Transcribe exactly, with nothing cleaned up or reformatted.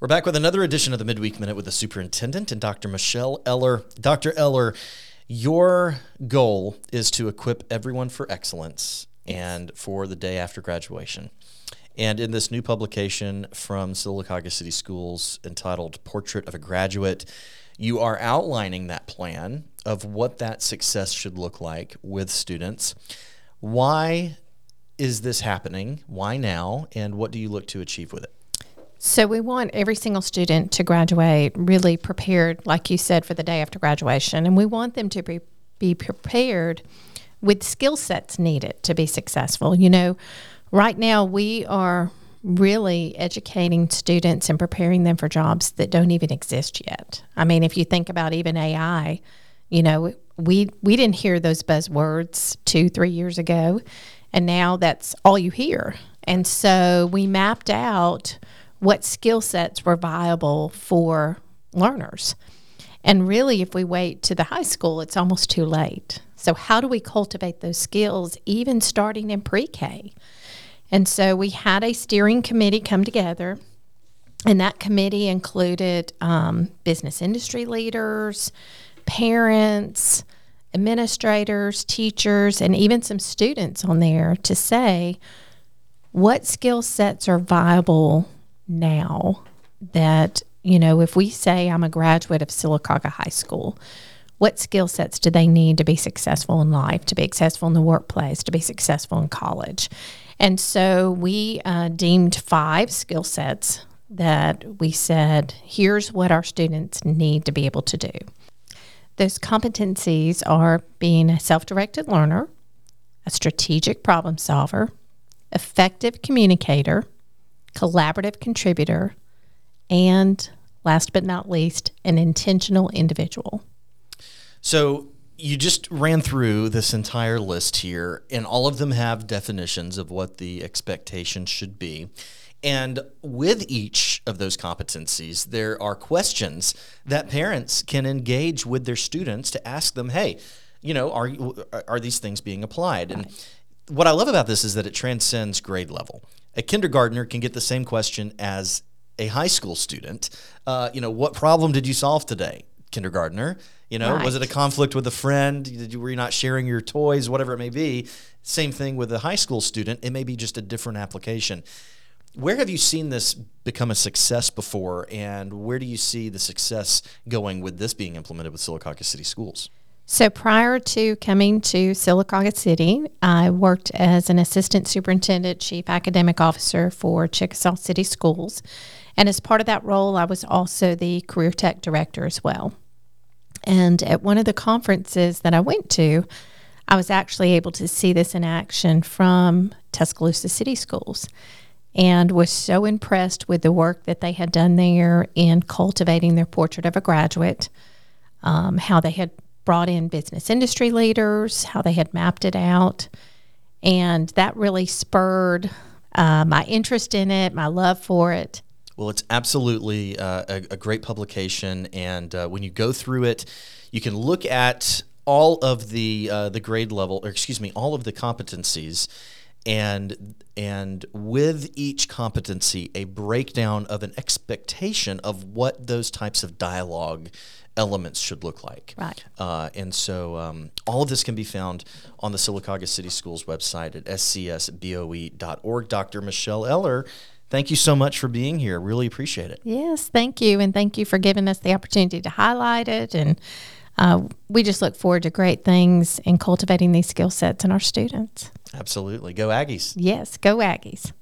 We're back with another edition of the Midweek Minute with the Superintendent and Doctor Michelle Eller. Doctor Eller, your goal is to equip everyone for excellence and for the day after graduation. And in this new publication from Sylacauga City Schools entitled Portrait of a Graduate, you are outlining that plan of what that success should look like with students. Why is this happening? Why now? And what do you look to achieve with it? So we want every single student to graduate really prepared, like you said, for the day after graduation. And we want them to be, be prepared with skill sets needed to be successful. You know, right now we are really educating students and preparing them for jobs that don't even exist yet. I mean, if you think about even A I, you know, we, we didn't hear those buzzwords two, three years ago, and now that's all you hear. And so we mapped out what skill sets were viable for learners. And really, if we wait to the high school, it's almost too late. So how do we cultivate those skills even starting in pre-K? And so we had a steering committee come together, and that committee included um, business industry leaders, parents, administrators, teachers, and even some students on there to say, what skill sets are viable now that, you know, if we say I'm a graduate of Sylacauga High School, what skill sets do they need to be successful in life, to be successful in the workplace, to be successful in college? And so we uh, deemed five skill sets that we said, here's what our students need to be able to do. Those competencies are being a self-directed learner, a strategic problem solver, effective communicator, collaborative contributor, and last but not least, an intentional individual. So you just ran through this entire list here, and all of them have definitions of what the expectation should be. And with each of those competencies, there are questions that parents can engage with their students to ask them, hey, you know, are are these things being applied? And what I love about this is that it transcends grade level. A kindergartner can get the same question as a high school student. Uh, you know, what problem did you solve today, kindergartner? You know, right. Was it a conflict with a friend? Did you, were you not sharing your toys, whatever it may be? Same thing with a high school student. It may be just a different application. Where have you seen this become a success before, and where do you see the success going with this being implemented with Sylacauga City Schools? So prior to coming to Sylacauga City, I worked as an assistant superintendent, chief academic officer for Chickasaw City Schools. And as part of that role, I was also the career tech director as well. And at one of the conferences that I went to, I was actually able to see this in action from Tuscaloosa City Schools, and was so impressed with the work that they had done there in cultivating their portrait of a graduate, um, how they had brought in business industry leaders, how they had mapped it out. And that really spurred uh, my interest in it, my love for it. Well, it's absolutely uh, a, a great publication. And uh, when you go through it, you can look at all of the uh, the grade level, or excuse me, all of the competencies, and and with each competency, a breakdown of an expectation of what those types of dialogue elements should look like. Right. Uh, and so um, all of this can be found on the Sylacauga City Schools website at s c s b o e dot org. Doctor Michelle Eller, thank you so much for being here. Really appreciate it. Yes, thank you. And thank you for giving us the opportunity to highlight it. And uh, we just look forward to great things in cultivating these skill sets in our students. Absolutely. Go Aggies. Yes, go Aggies.